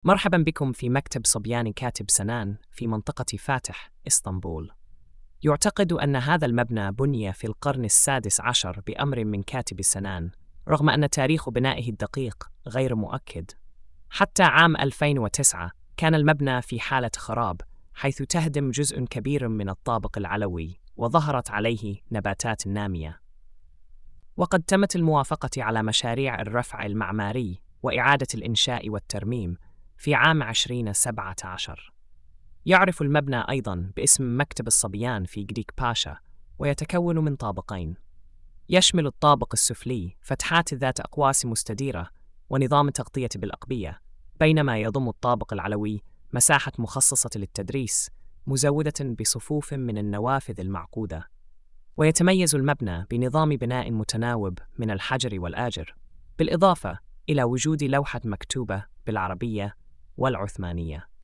مرحبا بكم في مكتب صبيان كاتب سنان في منطقة فاتح، إسطنبول. يعتقد أن هذا المبنى بني في القرن السادس عشر بأمر من كاتب سنان، رغم أن تاريخ بنائه الدقيق غير مؤكد. حتى عام 2009 كان المبنى في حالة خراب، حيث تهدم جزء كبير من الطابق العلوي وظهرت عليه نباتات نامية. وقد تمت الموافقة على مشاريع الرفع المعماري وإعادة الإنشاء والترميم في عام 2017. يعرف المبنى أيضاً باسم مكتب الصبيان في جريك باشا، ويتكون من طابقين. يشمل الطابق السفلي فتحات ذات أقواس مستديرة ونظام تغطية بالأقبية، بينما يضم الطابق العلوي مساحة مخصصة للتدريس مزودة بصفوف من النوافذ المعقودة. ويتميز المبنى بنظام بناء متناوب من الحجر والآجر، بالإضافة إلى وجود لوحة مكتوبة بالعربية والعثمانية.